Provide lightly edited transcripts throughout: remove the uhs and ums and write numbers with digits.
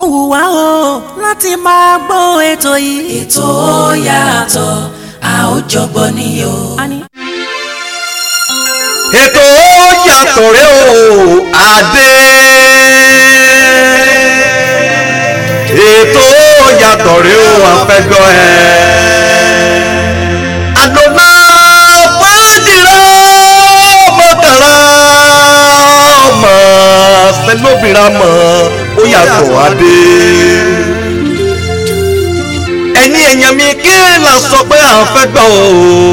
wùwá o láti máa gbọ́ ètò yìí. ètò yàtọ̀ a ó jọgbọ́ ni o. ètò yàtọ̀ rẹ o adé. ètò yàtọ̀ rẹ o afẹ́gbọ́ ẹ. àlọ́nà fàdìrà mọ̀tàrà mọ̀ sẹ́lóbìnrin mọ̀ ó yàtọ̀ adé. ẹ̀yin èèyàn mi kí là sọ pé à ń fẹ́ gbọ́ o.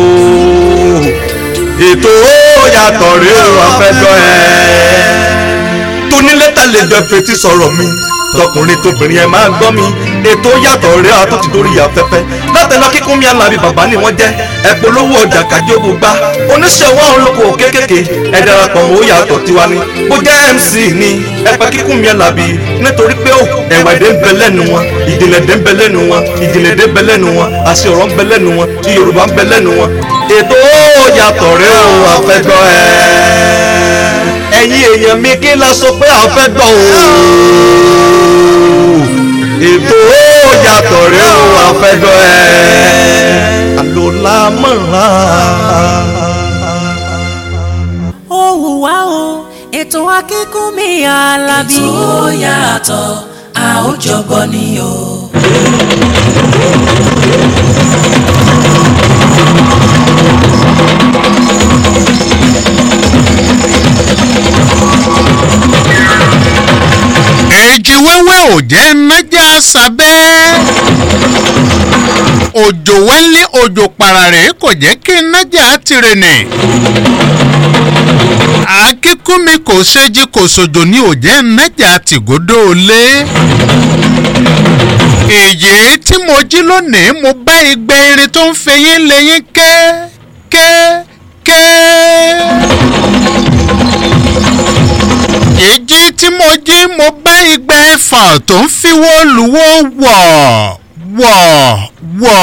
ètò yàtọ̀ rí o afẹ́gbọ́ ẹ. tónílẹ́tà lè jọ fetí sọ̀rọ̀ mi tọkùnrin tóbìnrin ẹ máa gbọ́ mi. ètò yàtọ̀ rí a tó ti dórí afẹ́fẹ́ látẹ̀lọ́ kíkún mi Alábí bàbá ni wọ́n jẹ́ ẹ polówó ọjà kájọ gbogbo oníṣẹ́ ọwọ́ olóko kéékèèké ẹ darapọ̀ mọ́ ó yàtọ̀ tiwa ni bó jẹ́ MC ni ẹ pa kíkún mi Alábí nítorí pé ó ẹ̀wà èdè ń bẹ lẹ́nu wọn ìjìnlẹ̀ èdè ń bẹ lẹ́nu wọn ìjìnlẹ̀ èdè ń bẹ lẹ́nu wọn àṣẹ ọ̀rọ̀ ń bẹ lẹ́nu wọn ti Yorùbá ń bẹ lẹ́nu wọn. ètò yàtọ̀ rí o afẹ́gbọ́ ẹ. ẹ̀yin èèyàn mi kí la sọ pé afẹ́gbọ́ o. ètò yàtọ̀ rí o afẹ́gbọ́ ẹ. àlòlá mọ̀ra. ó wùwá o ètò Akínkúnmí Alábí. ètò yàtọ̀ a ó jọgbọ́ ni o. èjì wẹ́wẹ́ ò jẹ́ nájà sábẹ́ òjò wẹ́lẹ́ òjò parare kò jẹ́ kí nájà tirẹ̀ nì Akínkúnmí kò séjì kò sòjò ní ò jẹ́ nájà tìgódó lé èyí tí mo jí lónìí mo bá igbe irin tó ń fẹyín lẹ́yìn ké èjì tí mo jí mo bá igbe ẹ̀fà tó ń fiwọ́ lùwọ́ wọ̀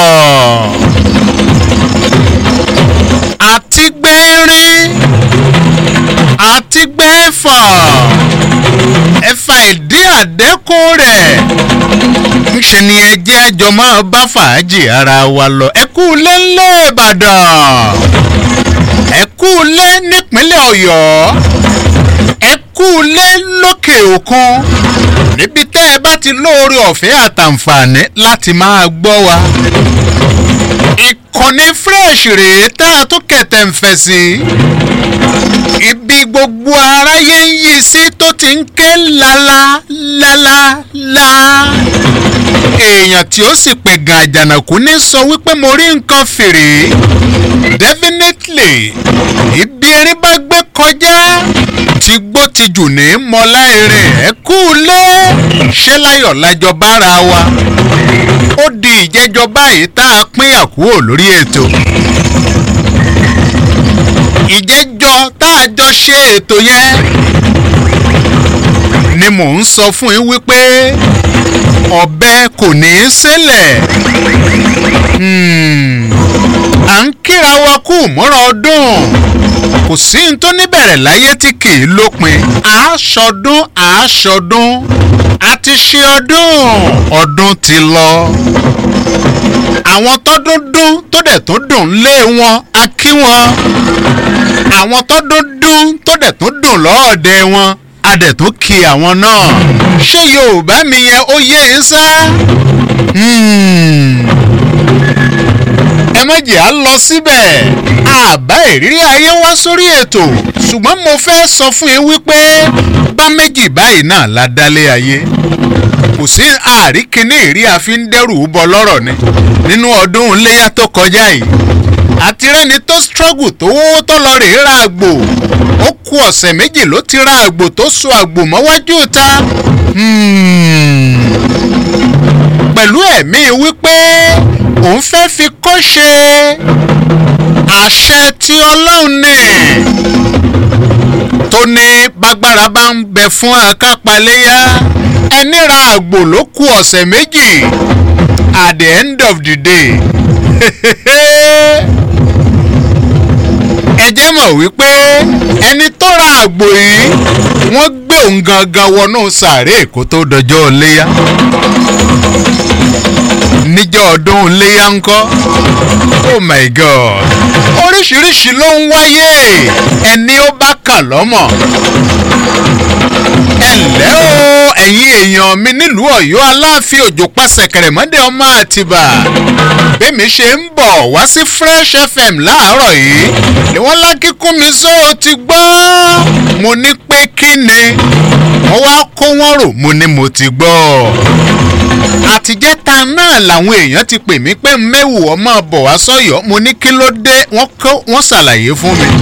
àti gbẹ́rin àti gbẹ́fà ẹ̀fà ìdí àdẹ́kùn rẹ̀ ńṣe ni ẹjẹ́ àjọ máa bá fàájì ara wa lọ ẹ kú lé ńlẹ̀ Ìbàdàn ẹ kú lé nípínlẹ̀ Ọ̀yọ́ ẹ kú lé lókè òkun níbi tẹ́ ẹ bá ti lóore ọ̀fẹ́ àtàǹfààní láti máa gbọ́ wa. ìkànnì fresh rèé tá a tún kẹ̀tẹ̀ ń fẹ̀ sí. ibi gbogbo aráyé ń yí sí tó ti ń ké lálá. èèyàn tí ó sì pè gan àjànàkú ní sọ wípé mo rí nǹkan fèrè. definitely ibi erin bá gbé kọjá tí gbó ti jù ní mọ́lá eré ẹ̀ kú lé ṣé láyọ̀ lájọ bára wa ó di ìjẹ́jọ́ báyìí tá a pín àkúrò lórí ètò ìjẹ́jọ́ tá a jọ ṣe ètò yẹn ni mò ń sọ fún yín wípé ọ̀bẹ kò ní í ṣẹlẹ̀ à ń kíra wa kú mọ́ra ọdún kò sí ní tó níbẹ̀rẹ̀ láyé tí kì í lópin àásọdún a ti ṣe ọdún ti lọ àwọn tọ́dún dún tó dẹ̀ tó dùn lé wọn a kí wọn àwọn tọ́dún dún tó dẹ̀ tó dùn lọ́ọ̀dẹ wọn a dẹ̀ tó kí àwọn náà ṣé Yorùbá mi yẹn ó yé ń sá ẹ má jẹ́ à lọ síbẹ̀ àbá ìrírí ayé wá sórí ètò ṣùgbọ́n mo fẹ́ sọ fún yín wípé bá méjì báyìí náà la dálé ayé kò sí àríkíní ìrí àfi ń dẹ́rù bọ lọ́rọ̀ ni nínú ọdún iléyà tó kọjá yìí àti rẹ́ni tó struggle tó wó tó lọ rèé ra àgbò ó kù ọ̀sẹ̀ méjì ló ti ra àgbò tó so àgbò mọ́wájú ta pẹ̀lú ẹ̀mí wípé òun fẹ́ fi kọ́ ṣe àṣẹ tí Ọlọ́run ní tó ní bágbára bá ń bẹ fún akápaléyá ẹni ra àgbò ló kù ọ̀sẹ̀ méjì at the end of the day ẹ jẹ́ mọ̀ wípé ẹni tó ra àgbò yìí wọ́n gbé òun gangan wọnú sàárè kó tó dọjọ́ iléyá níjọ́ ọdún iléyá ńkọ́ oh my god oríṣiríṣi ló ń wáyé ẹni ó bá kà lọ́mọ ẹ̀lẹ́ o ẹ̀yin èèyàn mi nílùú Ọ̀yọ́ Aláàfin Òjó pàṣẹ kẹrẹ̀mọ́dé ọmọ Àtìbà bẹ́mi ṣe ń bọ̀ wá sí Fresh FM láàárọ̀ yìí ni wọ́n lákìkún mi só ti gbọ́ mo ní pé kí ni wọ́n wá kó wọ́n rò mo ní mo ti gbọ́ àtijẹ́ta náà làwọn èèyàn ti pè mí pé mẹ́wù ọmọ bọ̀ wá sọ́yọ́ mo ní kí ló dé wọ́n ṣàlàyé fún mi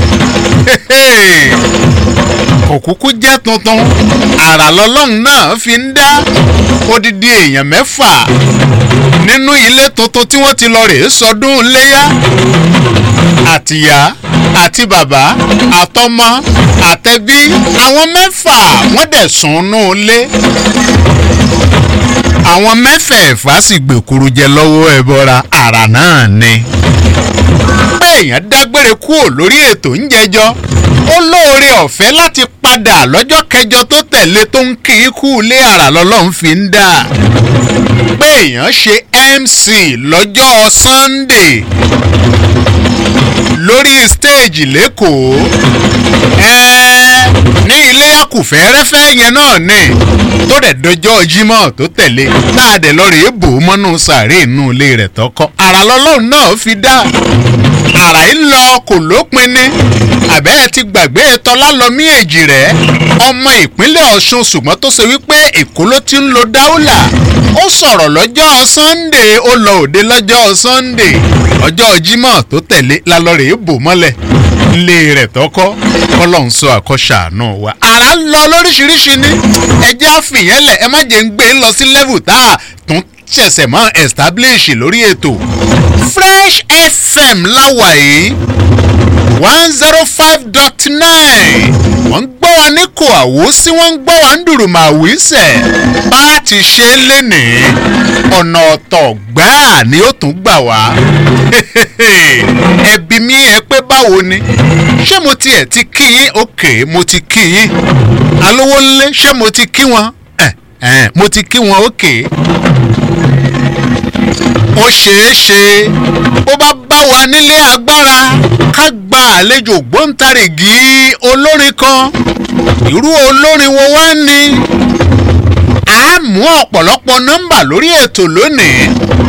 òkúkú jẹ́ tuntun àrà lọ́lọ́run náà fi ń dá odidi èèyàn mẹ́fà nínú ilé tuntun tí wọ́n ti lọ rèé sọdún iléyá àtìyá àti bàbá àtọmọ àtẹbí àwọn mẹ́fà wọ́n dẹ̀ sùnnú ilé àwọn mẹ́fẹ̀ẹ̀fà sì gbèkúrú jẹ lọ́wọ́ ẹbọra àrà náà ni pé èèyàn dágbére kúrò lórí ètò ń jẹjọ́ ó lóore ọ̀fẹ́ láti padà lọ́jọ́ kẹjọ tó tẹ̀lé tó ń kí ikú ilé àrà lọ́lọ́run fi ń dà pé èèyàn ṣe MC lọ́jọ́ Sunday lórí stage lẹ́kọ̀ọ́ ní ilé akùfẹ́rẹ́fẹ́ yẹn náà ni tó dẹ̀ dọjọ́ Jímọ̀ tó tẹ̀lé láàdẹ̀ lọ́rẹ̀ èbò mọ́nú sàárè inú ilé rẹ̀ tọkọ àrà lọ́lọ́run náà fi dá àrà yìí lọ kò lópin ní àbẹ́ ẹ ti gbàgbé Tọ́lálọ́mí èjì rẹ̀ ọmọ ìpínlẹ̀ Ọ̀ṣun ṣùgbọ́n tó ṣe wípé Èkó ló ti ń lo dáúlà ó sọ̀rọ̀ lọ́jọ́ Sunday ó lọ òde lọ́jọ́ Sunday ọjọ́ Jímọ̀ tó tẹ̀lé lálọ́rẹ̀ èbò mọ́lẹ̀ ilé rẹ̀ tọkọ Ọlọ́run sọ àkọ́ṣàánú wa àrà lọ lóríṣiríṣi ní ẹjẹ́ àfìyẹ́lẹ̀ ẹ má jẹ́ ń gbé lọ sí level tá a tún ṣẹ̀ṣẹ̀ mọ́ establish lórí ètò Fresh FM láwà yìí 105.9 wọ́n ń gbọ́ wa ní kò àwòsí wọ́n ń gbọ́ wa ń dùrùmọ̀ àwísẹ̀ bá a ti ṣe é lénìí ọ̀nà ọ̀tọ̀ gbáà ni ó tún gbà wá ẹbí mi ẹ pé báwo ni ṣé mo tiẹ̀ ti kí yín òkè mo ti kí yín alówó ńlé ṣé mo ti kí wọn mo ti kí wọn òkè ó ṣeé ṣe bó bá bá wa nílé agbára ká gba àlejò gbóǹtarìgì olórin kan irú olórin wo wá ní a mú ọ̀pọ̀lọpọ̀ nọ́mbà lórí ètò lónìí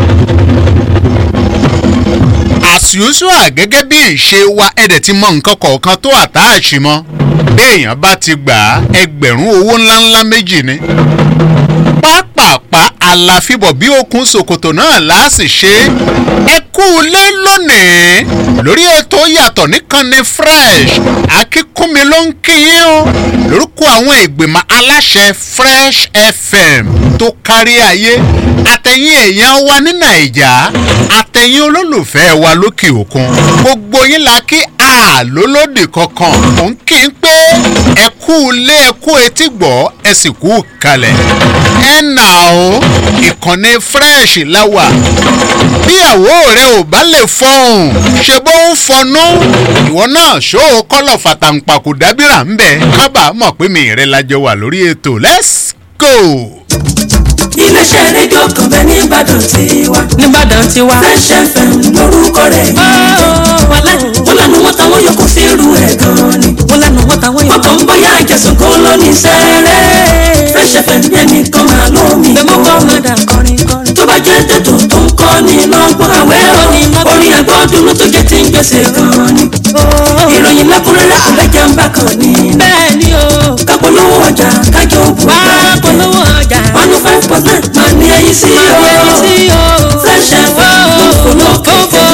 as usual gẹ́gẹ́ bí ìṣe wa ẹ̀dẹ̀ ti mọ nǹkan kọ̀ọ̀kan tó àtàṣì mọ́ bí èèyàn bá ti gbà ẹgbẹ̀rún owó ńláńlá méjì ni pápápá àlàfíbọ̀ bí okùn ṣòkòtò náà láàsì ṣe ẹ kú lé lónìí lórí ètò yàtọ̀ nìkan ní Fresh akínkúnmi ló ń kí yín o lórúkọ àwọn ìgbìmọ̀ aláṣẹ Fresh FM tó kárí ayé àtẹ̀yìn èèyàn wa ní Nàìjà àtẹ̀yìn olólùfẹ́ wa lókè òkun gbogbo yín la kí àlólódì kankan mò ń kí n pé ẹ kú lé ẹ kú etí gbọ́ ẹ sì kú kalẹ̀ ẹ nà ó ìkànnì Fresh láwà bíyàwó rẹ ò bá lè fọhùn ṣe bó ń fọnú ìwọ náà ṣó o kọ́lọ̀ fàtàǹpàkò dábìrà ń bẹ̀ kábàámọ̀ pé mi rẹ lájọ wà lórí ètò let's go. iléeṣẹ́ rédíò kan bẹ nìbàdàn tiwa Fresh FM lórúkọ rẹ̀ wọ́n lẹ́nu wọ́n táwọn yòókù fi rú ẹ̀ gan-an ni wọ́n kàn ń bóyá ìjẹsùn kó ló ní sẹ́rẹ̀ Fresh FM yẹn nìkan máa lómi tó bá jẹ́ tètò tó ń kọ́ ni lọ́gbọ́n àwẹ́ orin àgbọ̀dún ló tó jẹ́ tí ń gbèsè gan-an ni ìròyìn lẹ́kùnrẹ́rẹ́ kò lẹ́jà ń bá kan ní kápolówó ọjà kájọ òbúrò 105.9 máa ní ẹyí sí o Fresh FM ló fò lókè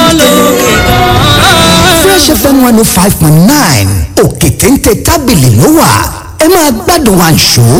Fresh FM 105.9 òkè téńté tábìlì ló wà ẹ máa gbádùn àǹṣó.